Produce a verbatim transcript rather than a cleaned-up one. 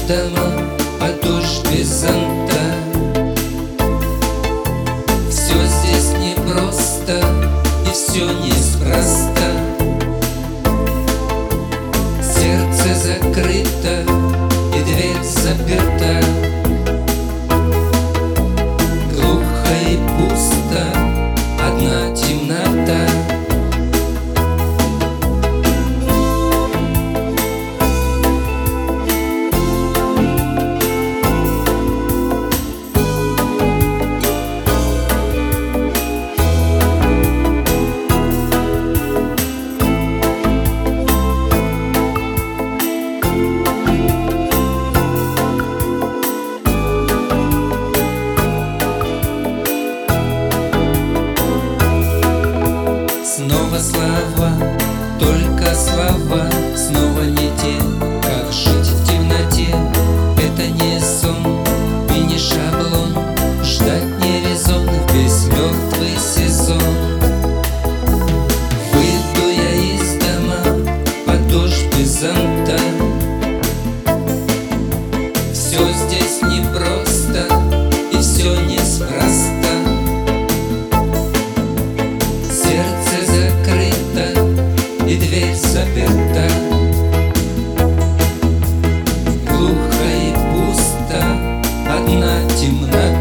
дома под дождь без зонта. Все здесь непросто и все неспроста. Сердце закрыто и дверь заперта. Глухо и пусто, одна темнота. Снова слова, только слова, снова не те. Как жить в темноте, это не сон и не шаблон. Ждать не резон, весь мертвый сезон. Выйду я из дома под дождь без зонта. Все здесь непросто и все неспроста. Сердце закрыто и дверь заперта. Глухо и пусто, одна темнота.